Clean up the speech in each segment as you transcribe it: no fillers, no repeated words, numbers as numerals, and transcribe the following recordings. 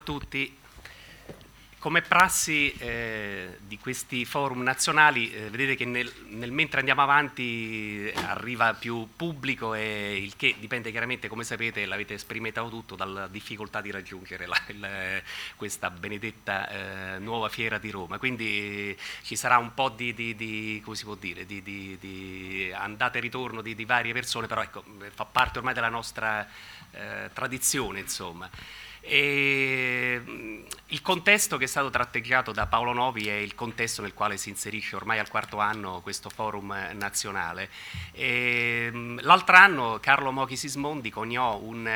Tutti. Come prassi di questi forum nazionali, vedete che mentre andiamo avanti arriva più pubblico, e il che dipende chiaramente, come sapete, l'avete sperimentato tutto, dalla difficoltà di raggiungere questa benedetta nuova fiera di Roma. Quindi ci sarà un po' come si può dire, di andata e ritorno di varie persone, però ecco, fa parte ormai della nostra tradizione, insomma. Il contesto che è stato tratteggiato da Paolo Novi è il contesto nel quale si inserisce ormai al quarto anno questo forum nazionale. L'altro anno Carlo Mochi Sismondi coniò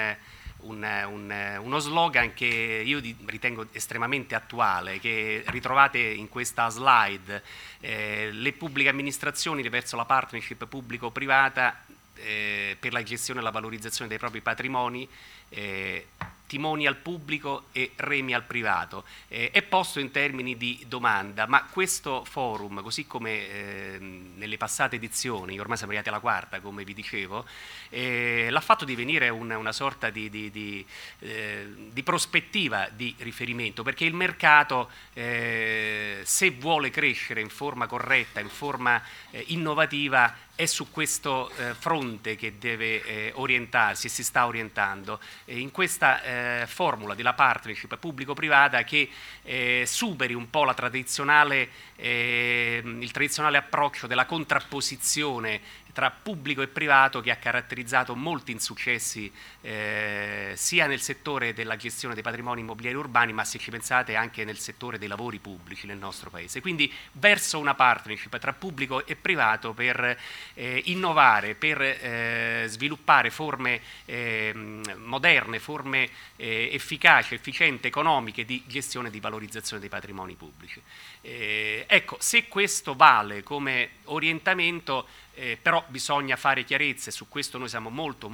uno slogan che io ritengo estremamente attuale, che ritrovate in questa slide: le pubbliche amministrazioni verso la partnership pubblico-privata per la gestione e la valorizzazione dei propri patrimoni, timoni al pubblico e remi al privato. È posto in termini di domanda, ma questo forum, così come nelle passate edizioni, ormai siamo arrivati alla quarta, come vi dicevo, l'ha fatto divenire una sorta di prospettiva di riferimento, perché il mercato, se vuole crescere in forma corretta, in forma innovativa, è su questo fronte che deve orientarsi e si sta orientando in questa formula della partnership pubblico-privata che superi un po' il tradizionale approccio della contrapposizione tra pubblico e privato, che ha caratterizzato molti insuccessi sia nel settore della gestione dei patrimoni immobiliari urbani, ma se ci pensate anche nel settore dei lavori pubblici nel nostro Paese. Quindi verso una partnership tra pubblico e privato per innovare, per sviluppare forme moderne, forme efficaci, efficienti, economiche di gestione e di valorizzazione dei patrimoni pubblici. Ecco, se questo vale come orientamento, però bisogna fare chiarezza, e su questo noi siamo molto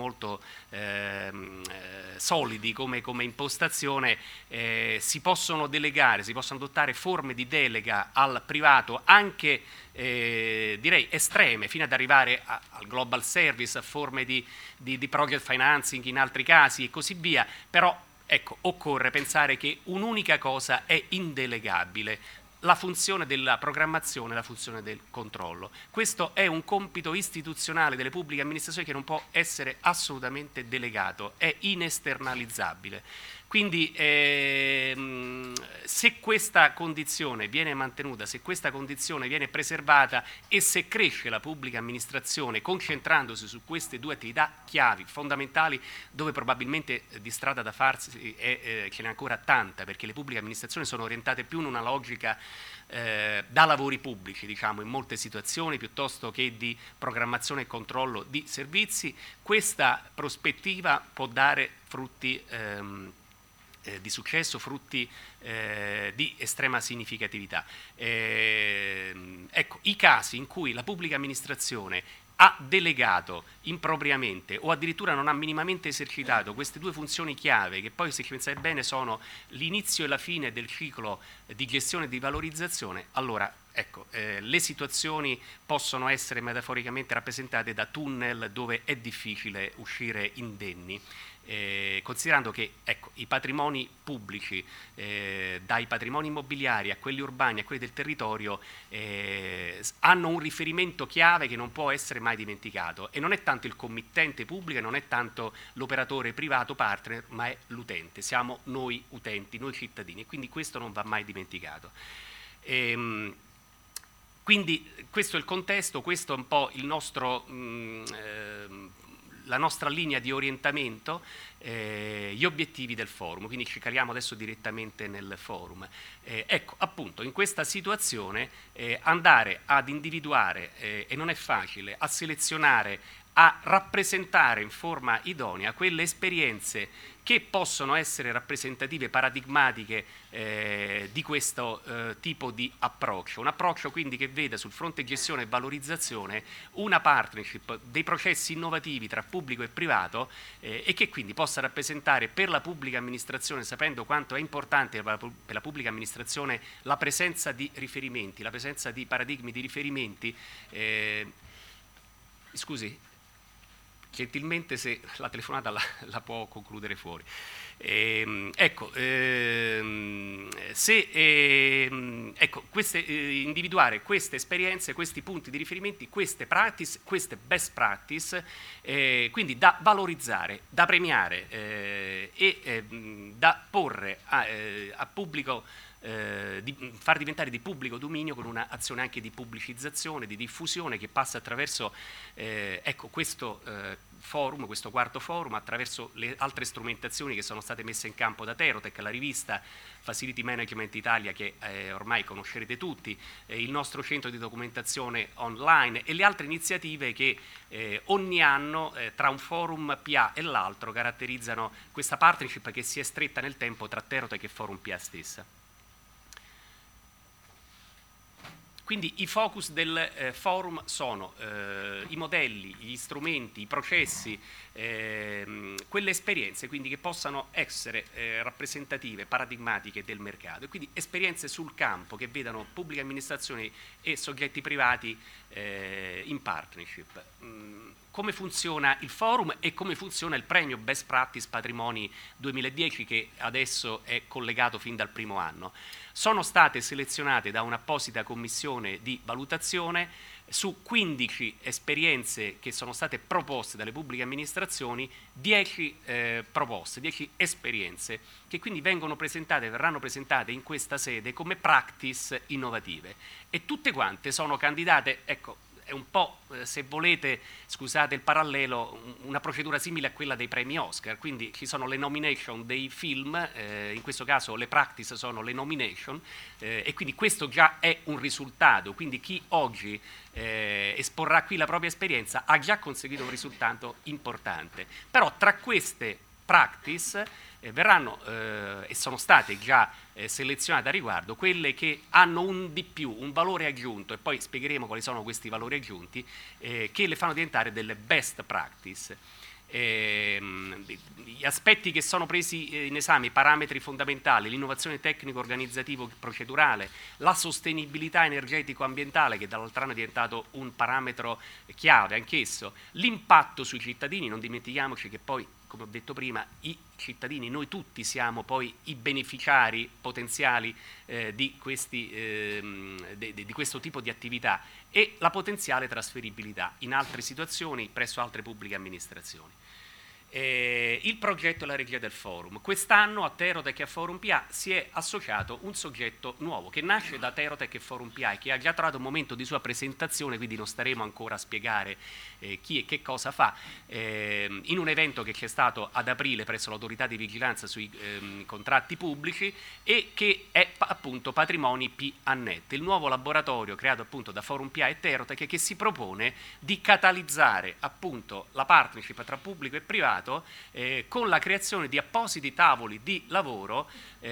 solidi come impostazione. Si possono delegare, si possono adottare forme di delega al privato anche direi estreme, fino ad arrivare al global service, a forme di project financing in altri casi e così via, però ecco, occorre pensare che un'unica cosa è indelegabile: la funzione della programmazione, la funzione del controllo. Questo è un compito istituzionale delle pubbliche amministrazioni che non può essere assolutamente delegato, è inesternalizzabile. Quindi se questa condizione viene mantenuta, se questa condizione viene preservata e se cresce la pubblica amministrazione concentrandosi su queste due attività chiavi, fondamentali, dove probabilmente di strada da farsi ce n'è ancora tanta, perché le pubbliche amministrazioni sono orientate più in una logica da lavori pubblici, diciamo, in molte situazioni, piuttosto che di programmazione e controllo di servizi, questa prospettiva può dare frutti di successo, frutti di estrema significatività. Ecco, i casi in cui la pubblica amministrazione ha delegato impropriamente o addirittura non ha minimamente esercitato queste due funzioni chiave, che poi, se ci pensate bene, sono l'inizio e la fine del ciclo di gestione e di valorizzazione, allora ecco, le situazioni possono essere metaforicamente rappresentate da tunnel dove è difficile uscire indenni. Considerando che ecco, i patrimoni pubblici, dai patrimoni immobiliari a quelli urbani a quelli del territorio, hanno un riferimento chiave che non può essere mai dimenticato, e non è tanto il committente pubblico, non è tanto l'operatore privato partner, ma è l'utente, siamo noi utenti, noi cittadini, e quindi questo non va mai dimenticato. Quindi questo è il contesto, questo è un po' il nostro la nostra linea di orientamento, gli obiettivi del forum, quindi ci caliamo adesso direttamente nel forum. Ecco, appunto, in questa situazione andare ad individuare, e non è facile, a selezionare, a rappresentare in forma idonea quelle esperienze che possono essere rappresentative, paradigmatiche di questo tipo di approccio. Un approccio quindi che veda sul fronte gestione e valorizzazione una partnership dei processi innovativi tra pubblico e privato, e che quindi possa rappresentare per la pubblica amministrazione, sapendo quanto è importante per la pubblica amministrazione la presenza di riferimenti, la presenza di paradigmi di riferimenti. Scusi? gentilmente se la telefonata la può concludere fuori. Individuare queste esperienze, questi punti di riferimento, queste practice, queste best practice, quindi da valorizzare, da premiare da porre a pubblico, far diventare di pubblico dominio con un'azione anche di pubblicizzazione, di diffusione che passa attraverso questo forum, questo quarto forum, attraverso le altre strumentazioni che sono state messe in campo da Terotech, la rivista Facility Management Italia che ormai conoscerete tutti, il nostro centro di documentazione online e le altre iniziative che ogni anno tra un forum PA e l'altro caratterizzano questa partnership che si è stretta nel tempo tra Terotech e forum PA stessa. Quindi i focus del forum sono i modelli, gli strumenti, i processi, quelle esperienze quindi che possano essere rappresentative, paradigmatiche del mercato, e quindi esperienze sul campo che vedano pubbliche amministrazioni e soggetti privati in partnership. Come funziona il forum e come funziona il premio Best Practice Patrimoni 2010 che adesso è collegato fin dal primo anno. Sono state selezionate da un'apposita commissione di valutazione su 15 esperienze che sono state proposte dalle pubbliche amministrazioni, 10 proposte, 10 esperienze che quindi verranno presentate in questa sede come practice innovative e tutte quante sono candidate, ecco, è un po', se volete, scusate il parallelo, una procedura simile a quella dei premi Oscar, quindi ci sono le nomination dei film, in questo caso le practice sono le nomination, e quindi questo già è un risultato, quindi chi oggi esporrà qui la propria esperienza ha già conseguito un risultato importante. Però tra queste practice verranno e sono state già selezionate a riguardo quelle che hanno un di più, un valore aggiunto, e poi spiegheremo quali sono questi valori aggiunti che le fanno diventare delle best practice. Gli aspetti che sono presi in esame, i parametri fondamentali, l'innovazione tecnico-organizzativo-procedurale, la sostenibilità energetico-ambientale che dall'altro anno è diventato un parametro chiave anch'esso, l'impatto sui cittadini, non dimentichiamoci che poi, come ho detto prima, i cittadini, noi tutti siamo poi i beneficiari potenziali di questo tipo di attività, e la potenziale trasferibilità in altre situazioni presso altre pubbliche amministrazioni. Il progetto e la regia del forum. Quest'anno a Terotech e a Forum PA si è associato un soggetto nuovo che nasce da Terotech e Forum PA e che ha già trovato un momento di sua presentazione, quindi non staremo ancora a spiegare chi e che cosa fa, in un evento che c'è stato ad aprile presso l'autorità di vigilanza sui contratti pubblici e che è appunto Patrimoni P-Annet, il nuovo laboratorio creato appunto da Forum PA e Terotech che si propone di catalizzare appunto la partnership tra pubblico e privato con la creazione di appositi tavoli di lavoro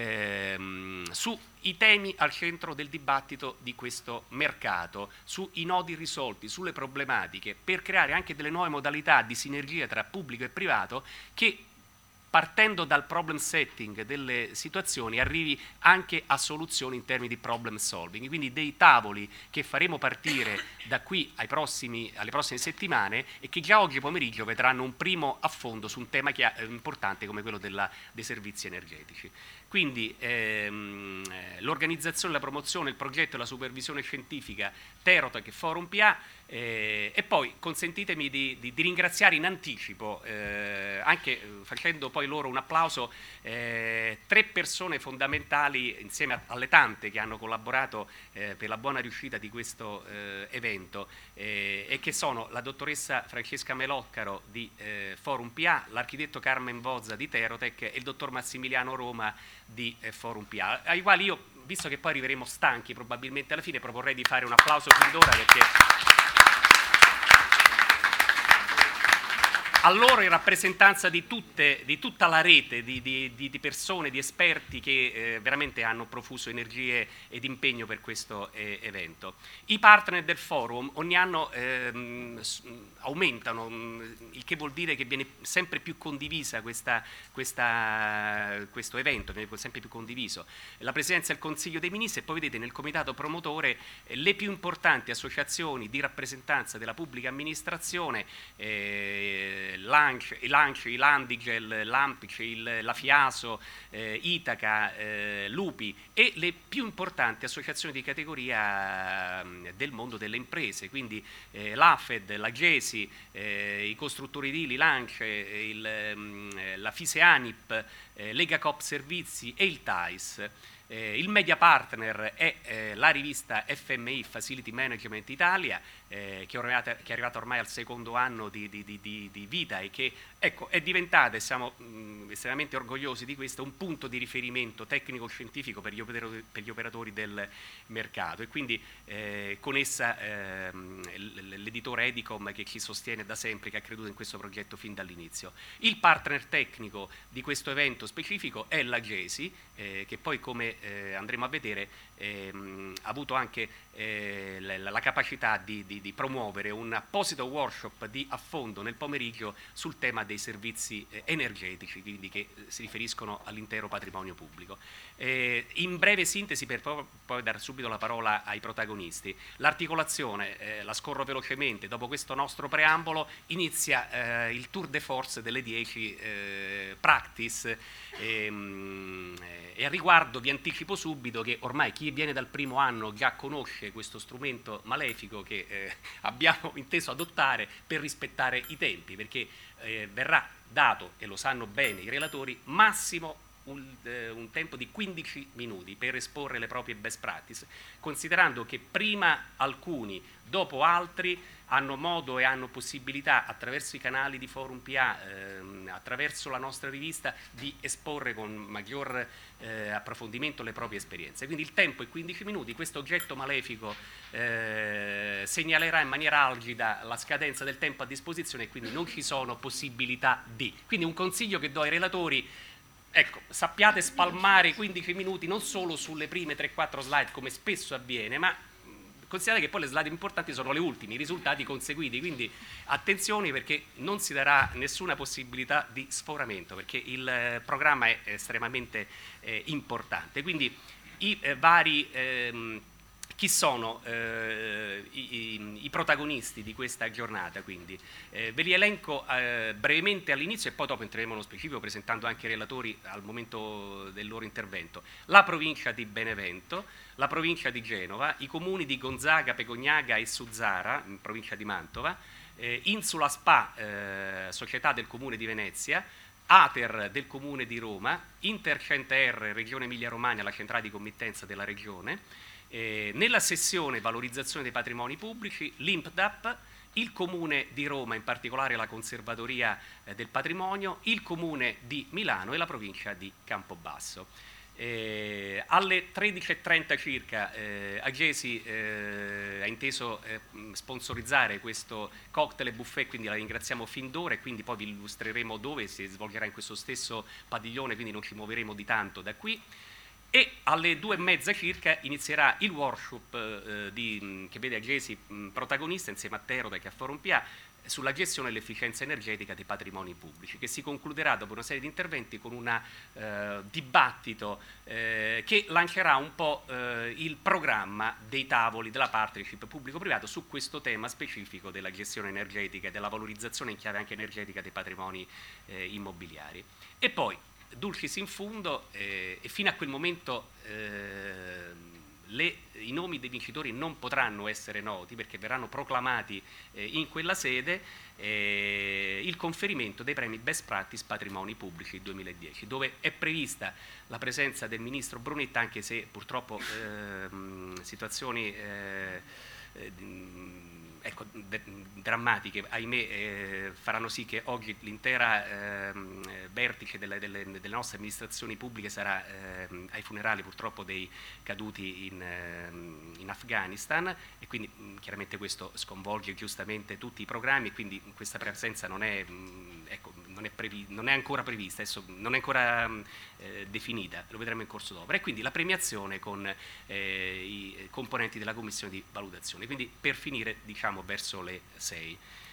sui temi al centro del dibattito di questo mercato, sui nodi irrisolti, sulle problematiche, per creare anche delle nuove modalità di sinergia tra pubblico e privato che, partendo dal problem setting delle situazioni, arrivi anche a soluzioni in termini di problem solving, quindi dei tavoli che faremo partire da qui alle prossime settimane e che già oggi pomeriggio vedranno un primo affondo su un tema importante come quello dei servizi energetici. Quindi l'organizzazione, la promozione, il progetto e la supervisione scientifica Terotech e Forum PA, e poi consentitemi di ringraziare in anticipo, anche facendo poi loro un applauso, 3 persone fondamentali insieme alle tante che hanno collaborato per la buona riuscita di questo evento, e che sono la dottoressa Francesca Meloccaro di Forum PA, l'architetto Carmen Bozza di Terotech e il dottor Massimiliano Roma di Forum PA, ai quali io, visto che poi arriveremo stanchi probabilmente alla fine, proporrei di fare un applauso fin d'ora, perché a loro in rappresentanza di tutta la rete di persone, di esperti che veramente hanno profuso energie ed impegno per questo evento. I partner del forum ogni anno aumentano, il che vuol dire che viene sempre più condivisa questo evento, viene sempre più condiviso. La Presidenza del Consiglio dei Ministri, e poi vedete nel comitato promotore le più importanti associazioni di rappresentanza della pubblica amministrazione, l'ANCI, l'Andigel, l'Ampic, la FIASO, Itaca, Lupi e le più importanti associazioni di categoria del mondo delle imprese, quindi l'AFED, la GESI, i costruttori edili, l'ANCE, la FISEANIP, Lega Coop Servizi e il TAIS. Il media partner è la rivista FMI, Facility Management Italia, che è arrivata ormai al secondo anno di vita e che è diventata, e siamo estremamente orgogliosi di questo, un punto di riferimento tecnico-scientifico per gli operatori del mercato, e quindi con essa l'editore Edicom, che ci sostiene da sempre, che ha creduto in questo progetto fin dall'inizio. Il partner tecnico di questo evento specifico è la GESI, che poi, come andremo a vedere, ha avuto anche la capacità di promuovere un apposito workshop di affondo nel pomeriggio sul tema dei servizi energetici, quindi che si riferiscono all'intero patrimonio pubblico. In breve sintesi, per poi dare subito la parola ai protagonisti, l'articolazione, la scorro velocemente, dopo questo nostro preambolo inizia il tour de force delle 10 practice, e a riguardo vi anticipo subito che ormai chi viene dal primo anno già conosce questo strumento malefico che abbiamo inteso adottare per rispettare i tempi, perché verrà dato, e lo sanno bene i relatori, massimo un tempo di 15 minuti per esporre le proprie best practice, considerando che prima alcuni, dopo altri, hanno modo e hanno possibilità, attraverso i canali di Forum PA, attraverso la nostra rivista, di esporre con maggior approfondimento le proprie esperienze. Quindi il tempo è 15 minuti, questo oggetto malefico segnalerà in maniera algida la scadenza del tempo a disposizione, e quindi non ci sono possibilità di. Quindi un consiglio che do ai relatori: ecco, sappiate spalmare 15 minuti non solo sulle prime 3-4 slide, come spesso avviene, ma considerate che poi le slide importanti sono le ultime, i risultati conseguiti, quindi attenzione, perché non si darà nessuna possibilità di sforamento, perché il programma è estremamente importante. Quindi i vari... chi sono i protagonisti di questa giornata? Quindi ve li elenco brevemente all'inizio, e poi dopo entreremo nello specifico presentando anche i relatori al momento del loro intervento. La provincia di Benevento, la provincia di Genova, i comuni di Gonzaga, Pecognaga e Suzzara, in provincia di Mantova, Insula Spa, società del comune di Venezia, Ater del comune di Roma, Intercente R, regione Emilia-Romagna, la centrale di committenza della regione. Nella sessione valorizzazione dei patrimoni pubblici, l'INPDAP, il Comune di Roma, in particolare la Conservatoria del Patrimonio, il Comune di Milano e la provincia di Campobasso. Alle 13:30 circa Agesi ha inteso sponsorizzare questo cocktail e buffet, quindi la ringraziamo fin d'ora, e quindi poi vi illustreremo dove si svolgerà, in questo stesso padiglione, quindi non ci muoveremo di tanto da qui. E alle 2:30 circa inizierà il workshop che vede Agesi protagonista insieme a Teroda, che a Forum PA, sulla gestione e l'efficienza energetica dei patrimoni pubblici, che si concluderà dopo una serie di interventi con un dibattito che lancerà un po' il programma dei tavoli della partnership pubblico-privato su questo tema specifico della gestione energetica e della valorizzazione in chiave anche energetica dei patrimoni immobiliari. E poi, dulcis in fundo, e fino a quel momento i nomi dei vincitori non potranno essere noti, perché verranno proclamati in quella sede, il conferimento dei premi Best Practice Patrimoni Pubblici 2010, dove è prevista la presenza del ministro Brunetta, anche se purtroppo situazioni drammatiche, ahimè, faranno sì che oggi l'intera vertice delle nostre amministrazioni pubbliche sarà ai funerali, purtroppo, dei caduti in Afghanistan, e quindi chiaramente questo sconvolge giustamente tutti i programmi, e quindi questa presenza non è ancora prevista, adesso non è ancora definita, lo vedremo in corso d'opera. E quindi la premiazione con i componenti della commissione di valutazione. Quindi, per finire, diciamo verso le 6.